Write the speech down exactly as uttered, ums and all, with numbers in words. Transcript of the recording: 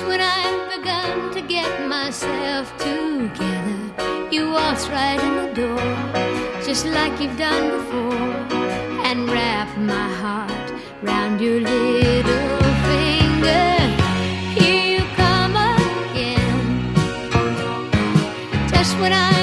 when I've begun to get myself together, you waltz right in the door, just like you've done before, and wrap my heart round your little finger. Here you come again, just when I